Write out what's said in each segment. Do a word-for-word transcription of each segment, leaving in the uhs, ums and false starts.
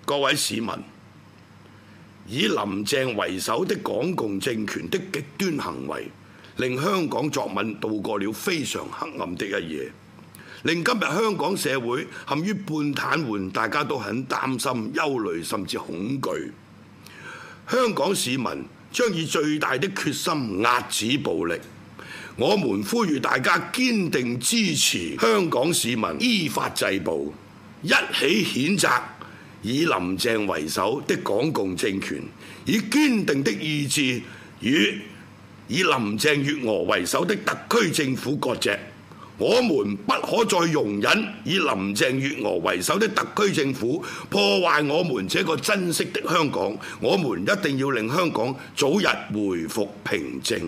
各位市民，以林鄭為首的港共政權的極端行為，令香港作文度過了非常黑暗的一夜，令今日香港社會陷於半癱瘓，大家都很擔心、憂慮甚至恐懼。香港市民將以最大的決心遏止暴力。我們呼籲大家堅定支持香港市民依法制暴，一起譴責以林鄭為首的港共政權，以堅定的意志與以林鄭月娥為首的特區政府割席。我們不可再容忍以林鄭月娥為首的特區政府破壞我們這個珍惜的香港。我們一定要令香港早日回復平靜。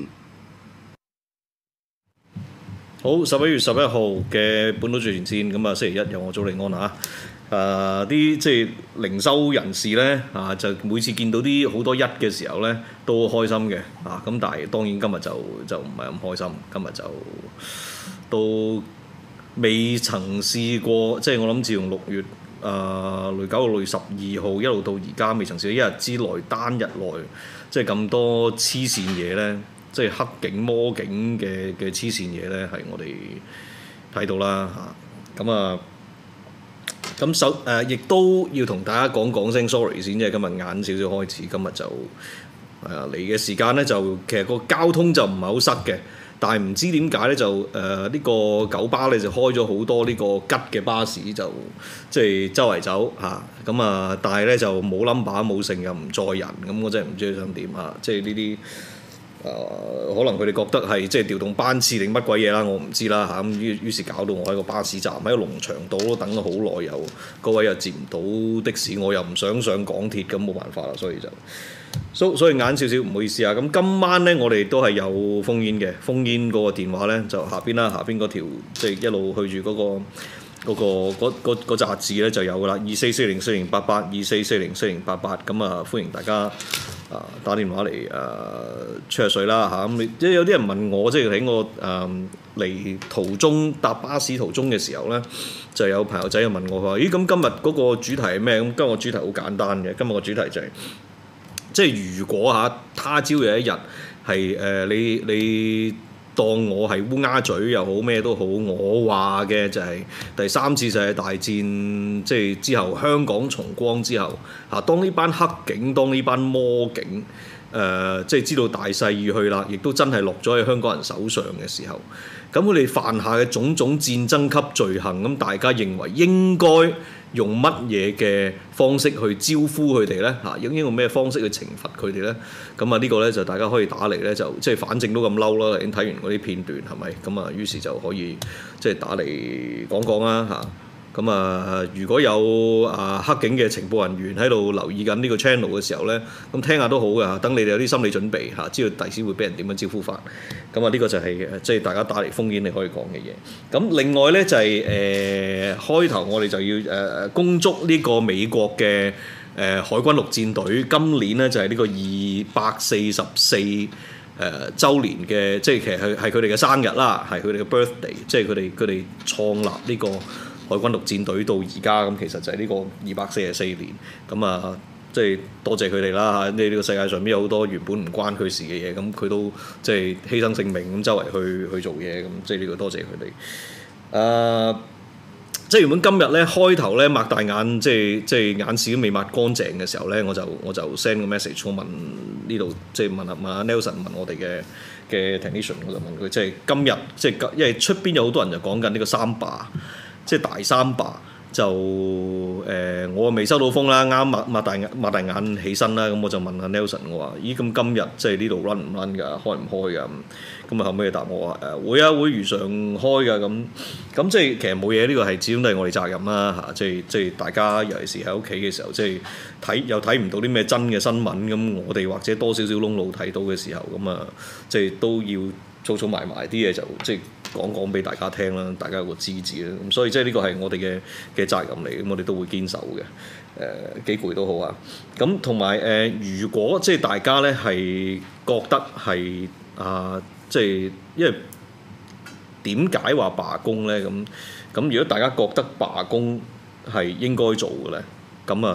好，十一月十一號嘅本土最前線，咁啊星期一有我祖利安啊，誒啲即係零收人士咧啊，就每次見到啲好多一嘅時候咧，都開心嘅啊，咁但係當然今日就就唔係咁開心，今日就都未曾試過，即係我諗自從六月誒六九到六月十二號一路到而家，未曾試過一日之內單日內即係咁多黐線嘢咧。即係黑警魔警嘅嘅黐線嘢咧，係我哋睇到啦嚇。咁啊，咁首誒亦都要同大家講講聲 sorry 先，即係今日晏少少開始，今日就誒嚟嘅時間咧，就其實個交通就唔係好塞嘅，但係唔知點解咧就誒呢、呃呢個九巴咧就開咗好多呢個吉嘅巴士，就即係周圍走嚇。咁啊，但係咧就冇 number 冇剩又唔載人，咁我真係唔知佢想點嚇。即係呢啲。誒、呃、可能佢哋覺得係即係調動班次定乜鬼嘢啦，我唔知啦嚇。咁於於是搞到我喺個巴士站喺個龍翔道都等咗好耐，又嗰位又接唔到的士，我又唔想上港鐵，咁冇辦法啦，所以就所所以晏少少唔好意思啊。咁今晚咧我哋都係有烽煙嘅，烽煙嗰個電話咧就下邊啦，下邊嗰條即係一路去住嗰、嗰個嗰、嗰個嗰嗰嗰紮字咧就有噶啦，二四四零四零八八，二四四零四零八八，咁啊歡迎大家。啊！打電話嚟誒、呃、吹下水啦嚇，咁即係有啲人問我，即係喺我誒嚟、呃、途中搭巴士途中嘅時候咧，就有朋友仔就問我話：咦，咁今日嗰個主題係咩？咁今日個主題好簡單嘅，今日個主題就係、是、即係如果嚇他朝有一日係誒你你。當我係烏鴉嘴又好咩都好，我話嘅就係第三次世界大戰，即係之後香港重光之後，嚇當呢班黑警，當呢班魔警，誒、呃、即係知道大勢已去啦，亦都真係落咗喺香港人手上嘅時候，咁佢哋犯下嘅種種戰爭級罪行，咁大家認為應該用乜嘢嘅方式去招呼佢哋咧？嚇，應用咩方式去懲罰佢哋咧？咁啊，呢個咧就大家可以打嚟咧，就即係反正都咁嬲啦，已經睇完嗰啲片段係咪？咁啊，於是就可以即係打嚟講講啦嚇。咁啊，如果有啊黑警嘅情報人員喺度留意緊呢個 channel 嘅時候咧，咁聽下都好㗎，等你哋有啲心理準備嚇，知道第時會俾人點樣招呼法。咁啊，呢個就係即係大家打嚟烽煙你可以講嘅嘢。咁另外咧就係、是、誒、呃、開頭我哋就要誒誒、呃、恭祝呢個美國嘅誒、呃、海軍陸戰隊今年咧就係、是、呢個二百四十四誒週年嘅，即係其實係係佢哋嘅生日啦，係佢哋嘅 birthday，即係佢哋佢哋創立呢、這個。海軍陸戰隊到而家咁，其實就係呢個二百四十四年咁啊，即係多謝佢哋啦嚇！呢呢個世界上邊有好多原本唔關佢事嘅嘢，咁佢都即係犧牲性命咁周圍去去做嘢，咁即係呢個多謝佢哋。誒，即係原本今日咧開頭咧擘大眼，即係即係眼屎都未抹乾淨嘅時候咧，我就我就 send 個 message 我問呢度，即係問下問下 Nelson 問我哋嘅嘅 technician，我就問佢即係今日即係因為出邊有好多人就講緊呢個三罷。即係大三罷就誒、呃，我未收到風啦，啱擘擘大眼擘大眼起身啦，咁我就問下 Nelson，我話：咦，咁今日即係呢度 run 唔 run 㗎，開唔開㗎？咁啊後尾佢答我話：誒、呃、會啊，會如常開㗎。咁咁即係其實冇嘢，呢、這個係始終都係我哋責任啦嚇。即係即係大家尤其是喺屋企嘅時候，即係睇又睇唔到啲咩真嘅新聞，咁我哋或者多少少窿路睇到嘅時候，咁啊即係都要儲儲埋埋啲嘢就即係。講講俾大家聽啦，大家有個知字啦，咁所以即係呢個係我哋嘅嘅責任嚟，咁我哋都會堅守嘅。誒、呃、幾攰都好啊。咁同埋誒，如果即係大家咧係覺得係啊，即係因為點解話罷工咧？咁咁如果大家覺得罷工係應該做嘅咧，咁啊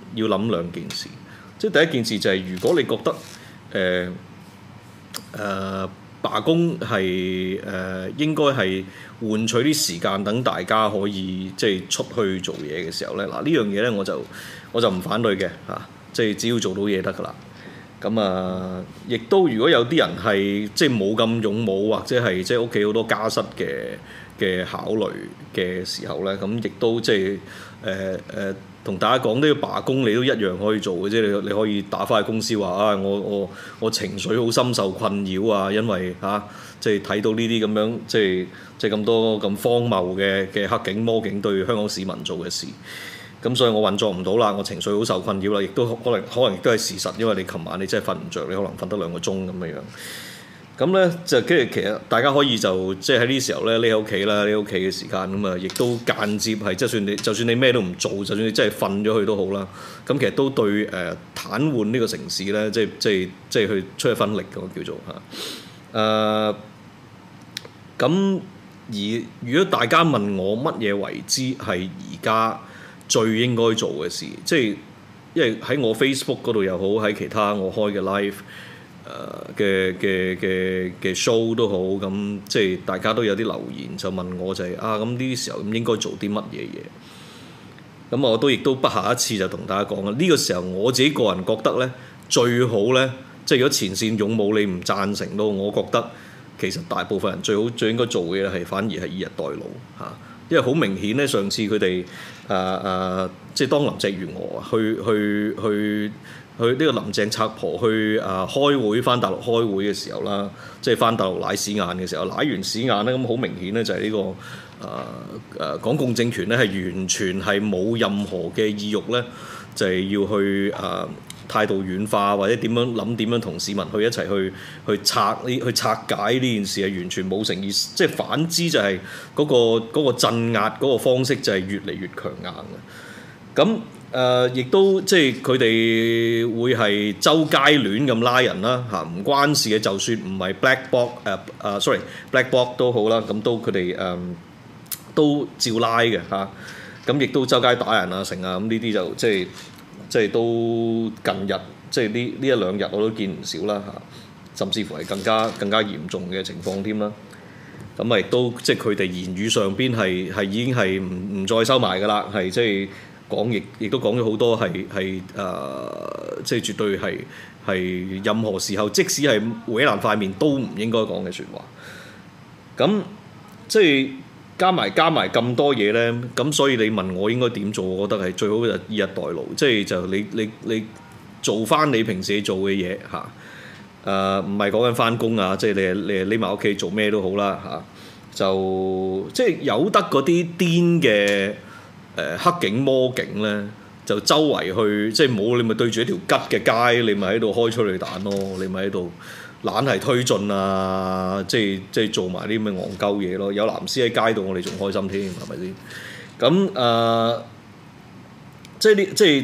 要諗兩件事，即係第一件事就係如果你覺得誒誒、呃呃、罷工係誒、呃、應該係換取啲時間等大家可以即係出去做嘢嘅時候咧，嗱呢樣嘢咧我就我就唔反對嘅嚇、啊，即係只要做到嘢得㗎啦。咁啊，亦都如果有啲人係即係冇咁勇武，或者係即係屋企好多家室嘅嘅考慮嘅時候咧，咁亦都即係誒誒同大家講呢個罷工，你都一樣可以做嘅啫。你你可以打翻去公司話啊，我我我情緒好深受困擾啊，因為嚇即係睇到呢啲咁樣即係即係咁多咁荒謬嘅嘅黑警魔警對香港市民做嘅事。咁所以我運作唔到啦，我情緒好受困擾啦，亦都可能可能亦都係事實，因為你琴晚你真係瞓唔着，你可能瞓得兩個鐘咁樣樣。咁咧就跟住其實大家可以就即係喺呢時候咧匿喺屋企啦，匿喺屋企嘅時間咁啊，亦都間接係就算你就算你咩都唔做，就算你真係瞓咗去都好啦。咁其實都對誒、呃、癱瘓呢個城市咧，即係即係即係去出一分力嘅叫做嚇。誒、呃、咁而如果大家問我乜嘢為之係而家最應該做嘅事，即係因為喺我 Facebook 嗰度又好，喺其他我開嘅 live 誒嘅嘅嘅嘅 show 都好，咁即係大家都有啲留言就問我就係、是、啊咁呢啲時候咁應該做啲乜嘢嘢？咁我都亦都不下一次就同大家講啦。呢、這個時候我自己個人覺得咧最好咧，即係如果前線勇武你唔贊成都，我覺得其實大部分人最好最應該做嘅係反而係以逸待勞嚇。因為好明顯咧，上次佢哋誒誒，即係當林鄭月娥去去去去呢個林鄭賊婆去誒、呃、開會返大陸開會嘅時候啦，即係返大陸舐屎眼嘅時候，舐完屎眼咧，咁好明顯咧就係呢、呢個誒誒、呃、港共政權咧係完全係冇任何嘅意欲咧，就係、係、要去誒。呃態度軟化或者點樣諗點樣同市民去一齊去去拆呢去拆解呢件事係完全冇誠意，即係反之就係嗰、嗰個嗰、嗰個鎮壓嗰個方式就係越嚟越強硬嘅。咁誒亦都即係佢哋會係周街亂咁拉人啦嚇，唔關事嘅，就算唔係 black box 誒誒 sorry black box 都好啦，咁都佢哋誒都照拉嘅嚇。咁亦都周街打人啊成啊，咁呢啲就即係。即係都近日，即係呢呢一兩日我都見唔少啦嚇，甚至乎係更加更加嚴重嘅情況添啦。咁啊亦都即係佢哋言語上邊係係已經係唔唔再收埋㗎啦，係即係講亦亦都講咗好多係係誒，即係絕對係係任何時候，即使係搲爛塊面都唔應該講嘅説話。咁即係。加埋加埋咁多嘢咧，咁所以你問我應該點做？我覺得係最好就以逸待勞，即係就你你你做翻你平時做嘅嘢嚇，誒唔係講緊翻工啊，即係你你匿埋屋企做咩都好啦嚇、啊，就即係有得嗰啲癲嘅誒黑警魔警咧，就周圍去即係冇你咪對住一條吉嘅街，你咪喺度開催淚彈咯，你咪喺度。懶係推進啊！即係即係做埋啲咁嘅戇鳩嘢咯。有藍絲喺街度，我哋仲開心添，係咪先？咁誒、呃，即係呢，即係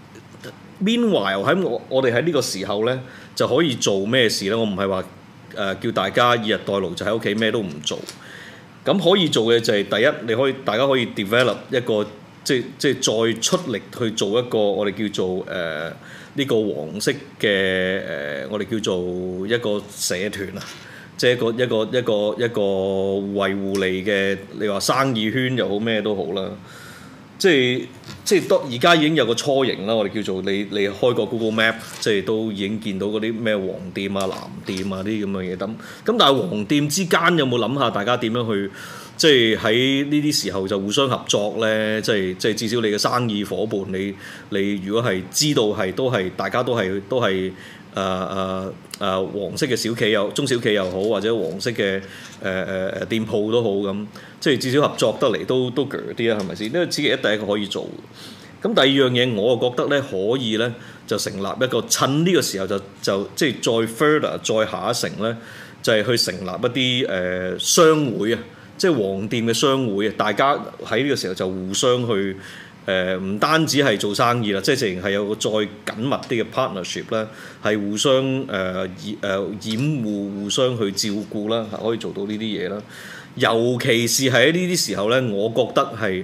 meanwhile 喺我我哋喺呢個時候咧，就可以做咩事咧？我唔係話誒叫大家以逸待勞，就喺屋企咩都唔做。咁可以做嘅就係、是、第一，你可以大家可以 develop 一個即係即係再出力去做一個我哋叫做誒。呃呢個黃色嘅誒、呃，我哋叫做一個社團啊，即係一個一個一個一個維護你嘅，你話生意圈又好咩都好啦。即係即係當而家已經有個雛形啦，我哋叫做你你開個 Google Map，即係都已經見到嗰啲咩黃店啊、藍店啊啲咁嘅嘢。咁咁但係黃店之間有冇諗下大家點樣去？即係喺呢啲時候就互相合作咧，即係即係至少你嘅生意伙伴，你你如果係知道係都係大家都係都係誒誒誒黃色嘅小企又中小企又好，或者黃色嘅誒誒誒店鋪都好咁，即係至少合作得嚟都都鋸啲啊，係咪先？呢個只係一第一個可以做。咁第二樣嘢，我就覺得咧可以咧就成立一個趁呢個時候就就即係再 further 再下一城咧，就係、是、去成立一啲誒、呃、商會啊。即係黃店嘅商會啊！大家喺呢個時候就互相去誒，唔、呃、單止係做生意啦，即係直情係有個再緊密啲嘅 partnership 啦，係互相誒掩誒掩護、互相去照顧啦，可以做到呢啲嘢啦。尤其是喺呢啲時候咧，我覺得係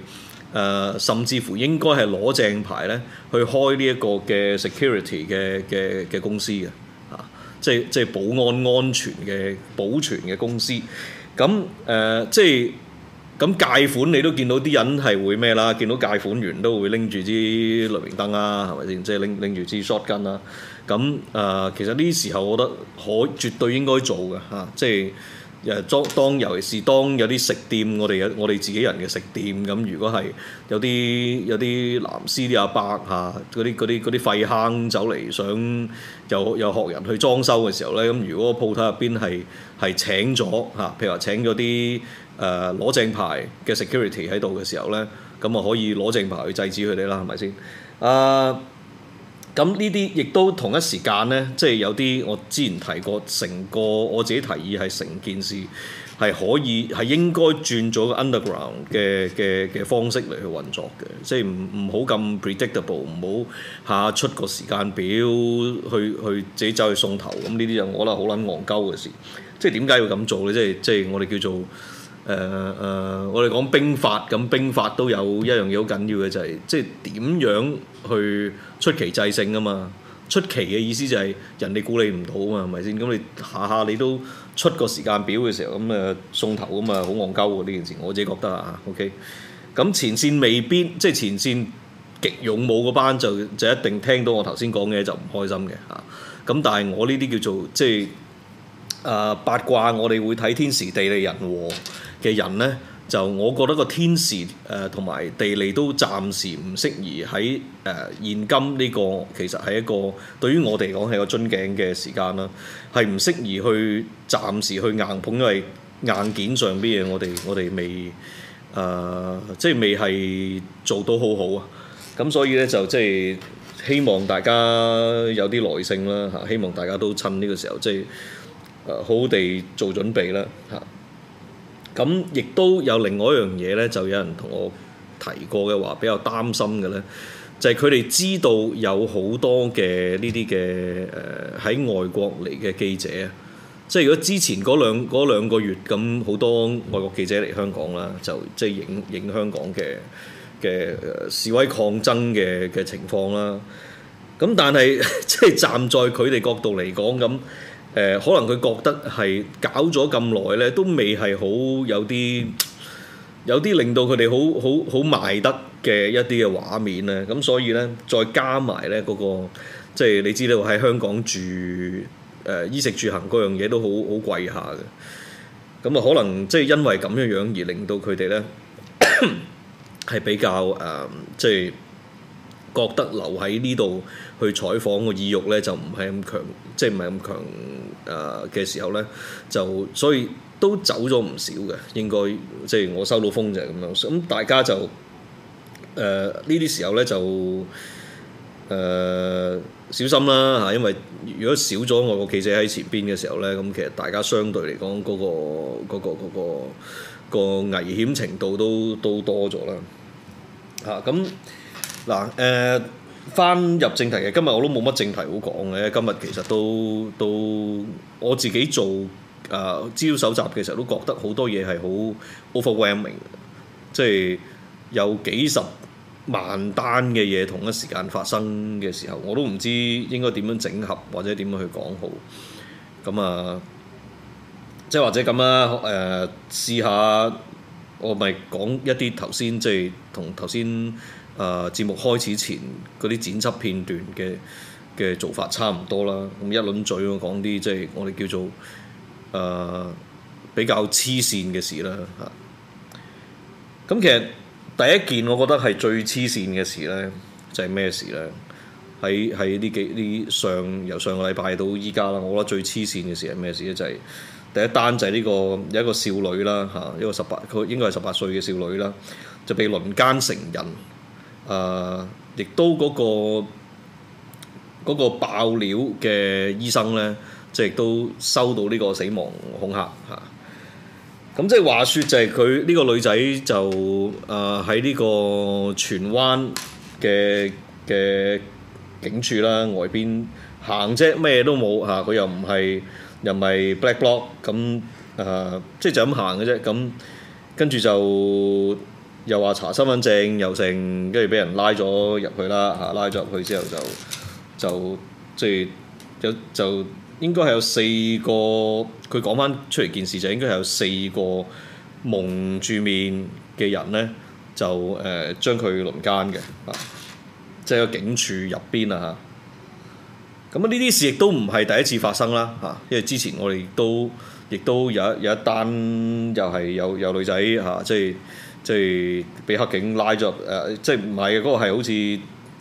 呃、甚至乎應該係攞正牌咧去開呢一個嘅 security 嘅嘅嘅公司嘅啊，即係即係保安安全嘅保全嘅公司。咁誒、呃、即係。咁借款你都見到啲人係會咩啦？見到借款員都會拎住支雷明燈啦，係咪先？即係拎拎住支 shotgun 啦。咁誒、呃，其實呢啲時候，我覺得可絕對應該做嘅嚇、啊，即係誒當當尤其是當有啲食店，我哋有我哋自己人嘅食店咁，如果係有啲有啲藍絲啲阿伯嚇，嗰啲嗰啲嗰啲廢坑走嚟想又又學人去裝修嘅時候咧，咁如果鋪頭入邊係係請咗嚇、啊，譬如話請咗啲。誒攞、呃、正牌嘅 security 喺度嘅時候咧，咁啊可以攞正牌去制止佢哋啦，係咪先？啊，咁呢啲亦都同一時間咧，即係有啲我之前提過，成個我自己提議係成件事係可以係應該轉咗個 underground 嘅嘅嘅方式嚟去運作嘅，即係唔唔好咁 predictable，唔好下出個時間表去去自己走去送頭，咁呢啲就我覺得好撚戇鳩嘅事。即係點解要咁做咧？即係即係我哋叫做。誒誒、呃呃，我哋講兵法，咁兵法都有一樣嘢好緊要嘅，就係、是、即係點樣去出奇制勝啊嘛！出奇嘅意思就係人哋估你唔到啊嘛，係咪先？咁你下下你都出個時間表嘅時候，咁誒送頭咁啊，好戇鳩喎呢件事，我自己覺得啊 ，OK。咁前線未必，即係前線極勇武嗰班就就一定聽到我頭先講嘅就唔開心嘅嚇。咁但係我呢啲叫做即係誒、呃、八卦，我哋會睇天時地利人和嘅人咧，就我覺得個天時誒同埋地利都暫時唔適宜喺誒、呃、現今呢個其實係一個對於我哋嚟講係個樽頸嘅時間啦，係唔適宜去暫時去硬碰，因為硬件上邊嘢我哋我哋未誒、呃、即係未係做到好好啊，咁所以咧就即係希望大家有啲耐性啦嚇，希望大家都趁呢個時候即係誒、呃、好好地做準備啦嚇。咁亦都有另外一樣嘢咧，就有人同我提過嘅話，比較擔心嘅咧，就係佢哋知道有好多嘅呢啲嘅誒喺外國嚟嘅記者啊，即係如果之前嗰兩嗰兩個月咁，好多外國記者嚟香港啦，就即係影影香港嘅嘅示威抗爭嘅嘅情況啦。咁但係即係站在佢哋角度嚟講咁。誒、呃、可能佢覺得係搞咗咁耐咧，都未係好有啲有啲令到佢哋好好好賣得嘅一啲嘅畫面咧，咁所以咧再加埋咧嗰個即係你知道喺香港住誒、呃、衣食住行嗰樣嘢都好好貴下嘅，咁啊可能即係因為咁樣樣而令到佢哋咧係比較誒、呃、即係。覺得留喺呢度去採訪個意欲咧就唔係咁強，即係唔係咁強誒嘅時候咧，就所以都走咗唔少嘅，應該即係我收到風就係咁樣。咁大家就誒呢啲時候咧就誒、呃、小心啦嚇，因為如果少咗外國記者喺前邊嘅時候咧，咁其實大家相對嚟講嗰個嗰、嗰個嗰、嗰個嗰個危險程度都都多咗啦嚇咁。嗱誒，翻、呃、入正題嘅，今日我都冇乜正題好講嘅。今日其實都都我自己做誒、呃、資料搜集嘅時候，都覺得好多嘢係好 overwhelming，即係有幾十萬單嘅嘢同一時間發生嘅時候，我都唔知應該點樣整合或者點樣去講好。咁啊，即係或者咁啦，誒、呃、試下我咪講一啲頭先即係同頭先。誒、呃、節目開始前嗰啲剪輯片段嘅嘅做法差唔多啦，咁一輪嘴我講啲即係我哋叫做誒、呃、比較黐線嘅事啦嚇。咁其實第一件我覺得係最黐線嘅事咧，就係、是、咩事咧？喺喺呢幾呢上由上個禮拜到依家啦，我覺得最黐線嘅事係咩事咧？就係、是、第一單就係呢、這個有一個少女啦嚇，一個十八佢應該係十八歲嘅少女啦，就被輪姦成人。誒，亦、呃、都嗰、嗰個嗰個爆料嘅醫生咧，即係都收到呢個死亡恐嚇嚇。咁、啊、即係話説就係佢呢個女仔就誒喺呢個荃灣嘅嘅警署啦，外邊行啫，咩都冇嚇。佢、啊、又唔係又唔係 black bloc 咁誒，即係就咁行嘅啫。咁跟住就。 又話查身份證又成，跟住俾人拉咗入去啦嚇，拉咗入去之後就就即係有就應該係有四個，佢講翻出嚟件事就應該係有四個蒙住面嘅人咧，就誒、呃、將佢輪姦嘅啊，即係個警署入邊啊嚇。咁啊呢啲事亦都唔係第一次發生啦嚇，因為之前我哋都亦都有一有一單又係有有女仔嚇，即係。即係俾黑警拉咗入誒，即係唔係嘅嗰個係好似誒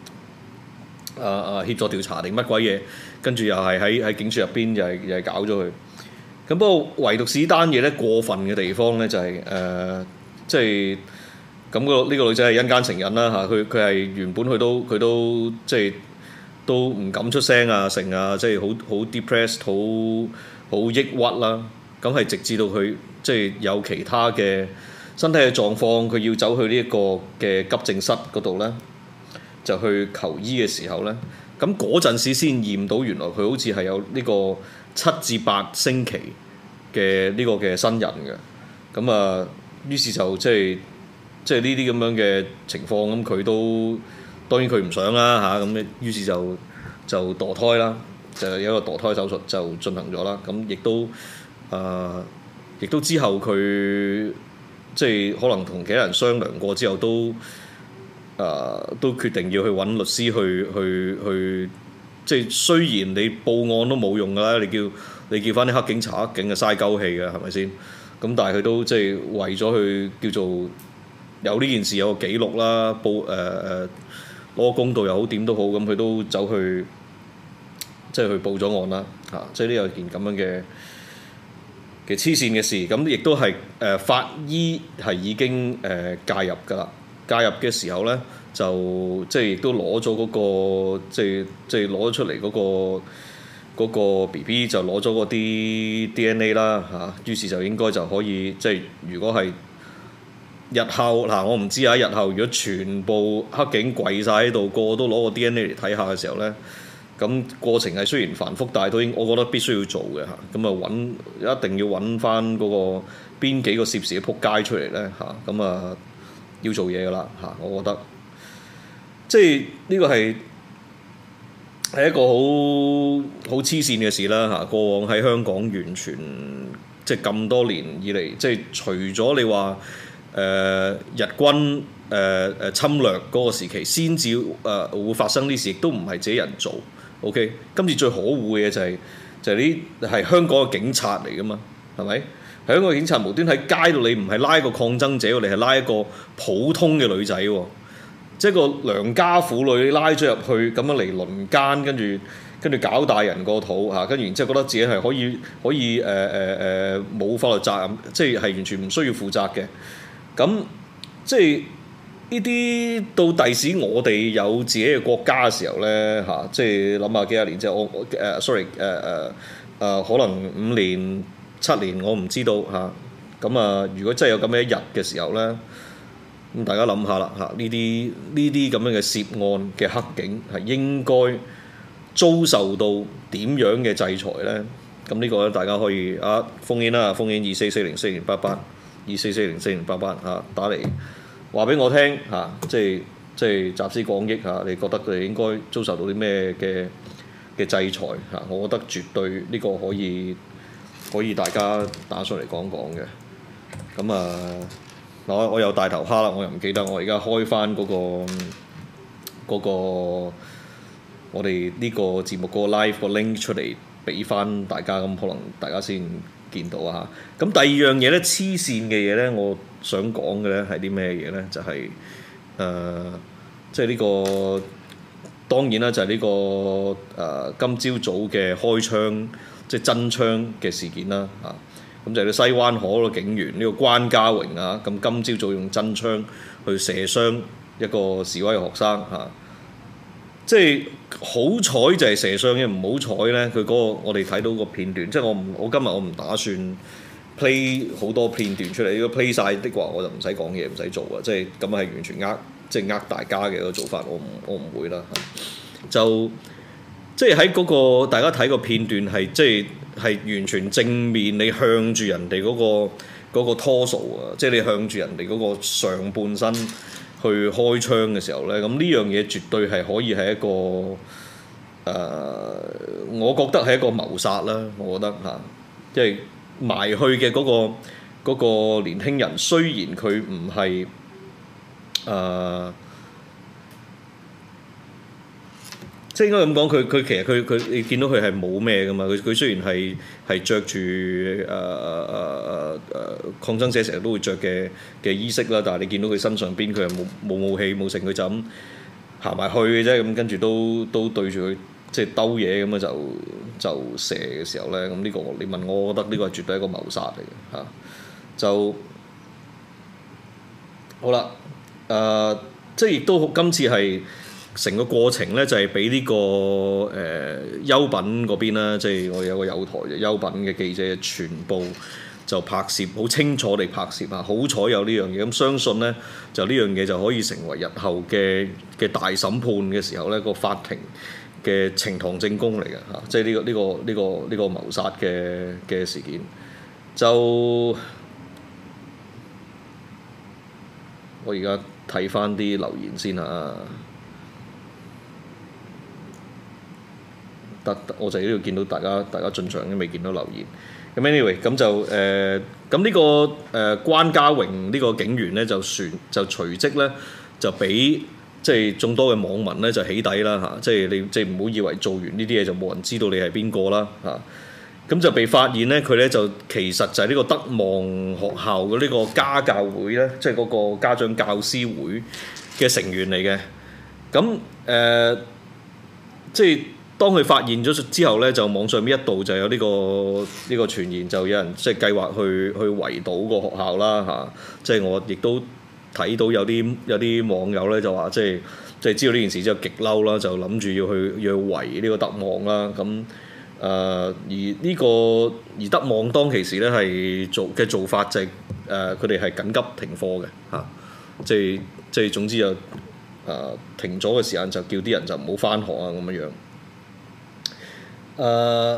誒協助調查定乜鬼嘢，跟住又係喺喺警署入邊又係又係搞咗佢。咁不過唯獨是呢單嘢咧過分嘅地方咧就係、是、誒、呃，即係咁個呢個女仔係陰間情人啦嚇，佢佢係原本佢都佢都即係都唔敢出聲啊成啊，即係好好 depressed 好好抑鬱啦。咁係直至到佢即係有其他嘅身體嘅狀況，佢要走去呢一個嘅急症室嗰度咧，就去求醫嘅時候咧，咁嗰陣時先驗到原來佢好似係有呢個七至八星期嘅呢個嘅身孕嘅，咁啊，於是就即係即係呢啲咁樣嘅情況，咁佢都當然佢唔想啦嚇，咁、啊、於是就就墮胎啦，就有一個墮胎手術就進行咗啦，咁亦都啊，亦都之後佢。即係可能同其他人商量過之後，都誒、呃、都決定要去揾律師去去去，即係雖然你報案都冇用㗎啦，你叫你叫翻啲黑警查黑警嘅嘥鳩氣嘅係咪先？咁但係佢都即係為咗去叫做有呢件事有個記錄啦，報誒誒攞公道又好點都好，咁佢都走去即係去報咗案啦嚇、啊，即係呢有件咁樣嘅。嘅黐線嘅事，咁亦都係誒、呃、法醫係已經誒、呃、介入㗎啦。介入嘅時候咧，就即係亦都攞咗嗰個，即係即係攞咗出嚟嗰、嗰個嗰、嗰個 B B 就攞咗嗰啲 D N A 啦嚇、啊，於是就應該就可以即係如果係日後嗱、啊，我唔知啊，日後如果全部黑警跪晒喺度，個個都攞個 D N A 嚟睇下嘅時候咧。咁過程係雖然繁複，但係都應我覺得必須要做嘅嚇。咁啊揾一定要揾翻嗰個邊幾個涉事嘅仆街出嚟咧嚇。咁啊要做嘢噶啦嚇，我覺得即係呢個係係一個好好黐線嘅事啦嚇。過往喺香港完全即係咁多年以嚟，即係除咗你話誒、呃、日軍誒誒、呃、侵略嗰個時期先至誒會發生呢事，亦都唔係自己人做。O.K. 今次最可惡嘅嘢就係、是、就係呢係香港嘅警察嚟噶嘛，係咪？香港嘅警察無端喺街度，你唔係拉一個抗爭者，你係拉一個普通嘅女仔喎，即係個良家婦女拉咗入去咁樣嚟輪姦，跟住跟住搞大人個肚嚇，跟住然之後覺得自己係可以可以誒誒誒冇法律責任，即係係完全唔需要負責嘅。咁即係。呢啲到第時我哋有自己嘅國家嘅時候咧嚇、啊，即係諗下幾廿年之後，我我誒、uh, sorry 誒誒誒，可能五年七年我唔知道嚇。咁啊，如果真係有咁嘅一日嘅時候咧，咁大家諗下啦嚇，呢啲呢啲咁樣嘅涉案嘅黑警係應該遭受到點樣嘅制裁咧？咁呢個咧大家可以啊烽煙啦，烽煙二四四零四零八八二四四零四零八八嚇打嚟。話俾我聽嚇、啊，即係即係集思廣益嚇、啊，你覺得佢哋應該遭受到啲咩嘅嘅制裁嚇、啊？我覺得絕對呢個可以可以大家打上嚟講講嘅。咁啊，嗱我我有大頭蝦啦，我又唔記得，我而家開翻嗰、嗰個嗰、嗰個我哋呢個節目嗰個 live 個 link 出嚟俾翻大家，咁可能大家先見到啊。咁第二樣嘢咧，黐線嘅嘢咧，我想講嘅咧係啲咩嘢咧？就係、是、誒、呃，即係呢、這個當然啦，就係呢、這個誒、呃、今朝早嘅開槍，即係真槍嘅事件啦嚇。咁、啊、就係西灣河個警員呢、這個關家榮啊，咁今朝早用真槍去射傷一個示威嘅學生嚇、啊。即係好彩就係射傷嘅，唔好彩咧，佢嗰、那個我哋睇到個片段，即係我唔我今日我唔打算 play 好多片段出嚟，如果 play 晒的話，我就唔使講嘢，唔使做啊！即係咁係完全呃，即係呃大家嘅一個做法，我唔我唔會啦。就即係喺嗰個大家睇個片段係即係係完全正面，你向住人哋嗰個嗰個 torso 啊，即係你向住人哋嗰個上半身去開槍嘅時候咧，咁呢樣嘢絕對係可以係一個誒、呃，我覺得係一個謀殺啦。我覺得嚇，即係埋去嘅嗰、嗰個嗰個年輕人，雖然佢唔係誒。即係應該咁講，佢佢其實佢佢你見到佢係冇咩噶嘛？佢佢雖然係係著住誒誒誒誒抗爭者成日都會着嘅嘅衣飾啦，但係你見到佢身上邊佢係冇冇武器冇成，佢就咁行埋去嘅啫。咁跟住都都對住佢即係兜嘢咁啊，就就射嘅時候咧，咁呢個你問我，我覺得呢個係絕對係一個謀殺嚟嘅嚇。就好啦，誒、呃、即係亦都今次係。成個過程咧就係俾呢個誒優品嗰邊啦，即係我有個友台嘅優品嘅記者全部就拍攝，好清楚地拍攝啊！好彩有呢樣嘢，咁相信咧就呢樣嘢就可以成為日後嘅嘅大審判嘅時候咧個法庭嘅呈堂證供嚟嘅嚇，即係呢個呢個呢個呢個謀殺嘅嘅事件。就我而家睇翻啲留言先嚇。得，我就喺呢度見到大家，大家進場都未見到留言。咁 anyway，咁就誒，咁、呃、呢、這個誒、呃、關家榮呢個警員咧，就旋就隨即咧就俾即係眾多嘅網民咧就起底啦嚇，即係你即係唔好以為做完呢啲嘢就冇人知道你係邊個啦嚇。咁就被發現咧，佢咧就其實就係呢個德望學校嘅呢個家教會咧，即係嗰個家長教師會嘅成員嚟嘅。咁誒、呃，即係。當佢發現咗之後咧，就網上面一度就有呢、這個呢、這個傳言，就有人即係計劃去去圍堵個學校啦嚇、啊。即係我亦都睇到有啲有啲網友咧就話，即係即係知道呢件事之後極嬲啦，就諗住要去要去圍呢個德望啦。咁誒、呃、而呢、這個而德望當其時咧係做嘅做法就係誒佢哋係緊急停課嘅嚇，即係即係總之就誒、呃、停咗嘅時間就叫啲人就唔好返學啊咁樣樣。誒、uh,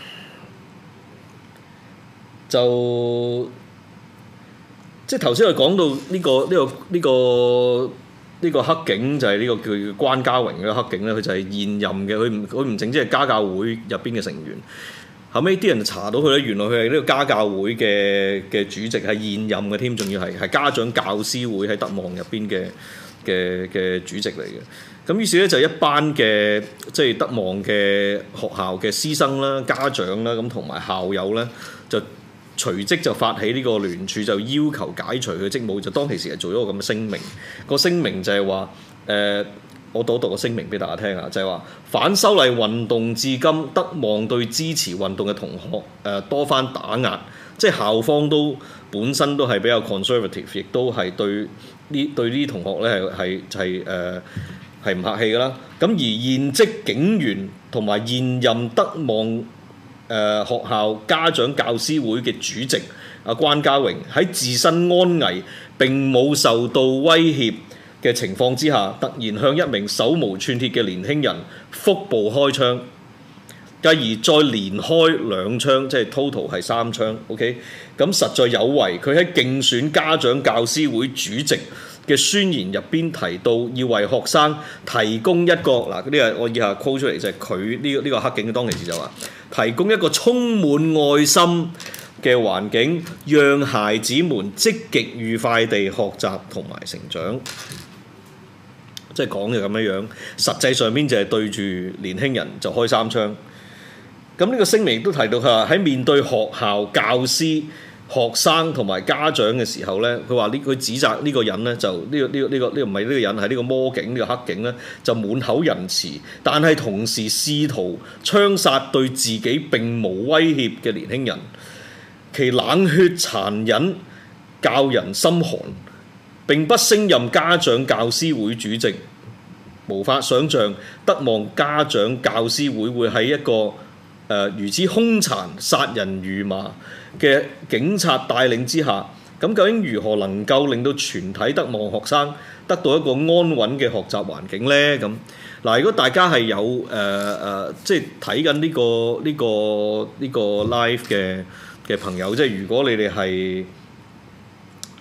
就即係頭先我講到呢、呢個呢、呢個呢、呢個呢、呢個黑警就係呢個叫關家榮嘅黑警咧，佢就係現任嘅，佢唔佢唔淨止係家教會入邊嘅成員。後尾啲人就查到佢咧，原來佢係呢個家教會嘅嘅主席，係現任嘅添，仲要係係家長教師會喺德望入邊嘅嘅嘅主席嚟嘅。咁於是咧就一班嘅即係德望嘅學校嘅師生啦、家長啦，咁同埋校友咧，就隨即就發起呢個聯署，就要求解除佢職務。就當其時係做咗個咁嘅聲明，個聲明就係話誒，我讀一讀個聲明俾大家聽下，就係、是、話反修例運動至今，德望對支持運動嘅同學誒、呃、多番打壓，即係校方都本身都係比較 conservative， 亦都係對呢對呢啲同學咧係係係誒。係唔客氣㗎啦，咁而現職警員同埋現任德望誒、呃、學校家長教師會嘅主席阿關家榮喺自身安危並冇受到威脅嘅情況之下，突然向一名手無寸鐵嘅年輕人腹部開槍，繼而再連開兩槍，即係 total 係三槍。OK，咁實在有違佢喺競選家長教師會主席嘅宣言入邊提到，要為學生提供一個嗱，呢個我以下 call 出嚟就係佢呢個呢個黑警嘅當其時就話，提供一個充滿愛心嘅環境，讓孩子們積極愉快地學習同埋成長。即係講就咁樣樣，實際上邊就係對住年輕人就開三槍。咁呢個聲明亦都提到佢話喺面對學校教師、學生同埋家長嘅時候咧，佢話呢佢指責呢個人咧就呢、呢個呢、呢個呢、呢個呢個唔係呢個人係呢個魔警呢、呢個黑警咧就滿口仁慈，但係同時試圖槍殺對自己並無威脅嘅年輕人，其冷血殘忍教人心寒，並不勝任家長教師會主席，無法想像德望家長教師會會喺一個誒、呃、如此兇殘殺人如麻嘅警察帶領之下，咁究竟如何能夠令到全體德望學生得到一個安穩嘅學習環境呢？咁嗱，如果大家係有誒誒、呃，即係睇緊呢個呢、呢個呢、呢個 live 嘅嘅朋友，即係如果你哋係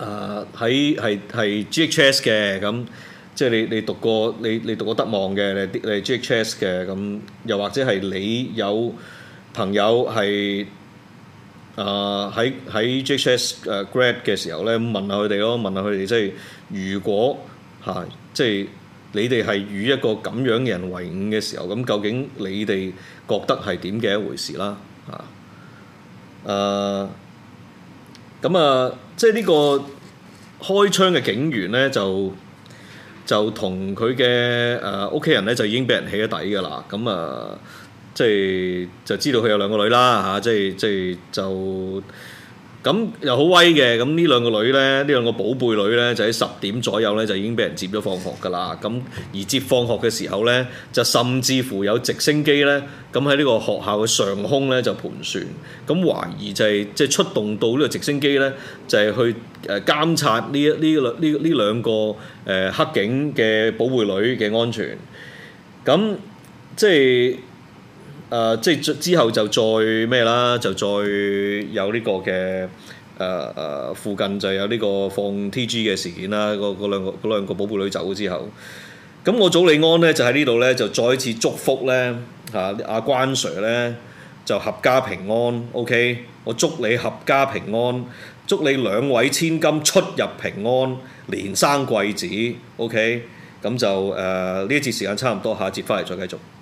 誒喺係係 G H S 嘅咁，即係你你讀過你你讀過德望嘅，你你係 G H S 嘅咁，又或者係你有朋友係誒喺喺 G H S 誒 grad 嘅時候咧，問下佢哋咯，問下佢哋即係如果嚇、啊、即係你哋係與一個咁樣嘅人為伍嘅時候，咁究竟你哋覺得係點嘅一回事啦？嚇誒咁啊，即係呢個開槍嘅警員咧，就就同佢嘅誒屋企人咧，就已經俾人起咗底㗎啦。咁啊，即係就知道佢有兩個女啦嚇、啊，即係即係就咁又好威嘅。咁呢兩個女咧，呢兩個寶貝女咧，就喺十點左右咧，就已經俾人接咗放學㗎啦。咁而接放學嘅時候咧，就甚至乎有直升機咧，咁喺呢個學校嘅上空咧就盤旋。咁懷疑就係即係出動到呢個直升機咧，就係、是、去誒監察呢一呢兩呢呢兩個誒、呃、黑警嘅寶貝女嘅安全。咁即係。誒、呃、即係之後就再咩啦，就再有呢個嘅誒誒附近就有呢個放 T G 嘅事件啦。嗰嗰兩個嗰兩個寶貝女走咗之後，咁我祖利安咧就喺呢度咧就再一次祝福咧嚇阿關 Sir 咧就合家平安。OK， 我祝你合家平安，祝你兩位千金出入平安，連生貴子。OK，咁就誒呢、呃、一節時間差唔多，下一節翻嚟再繼續。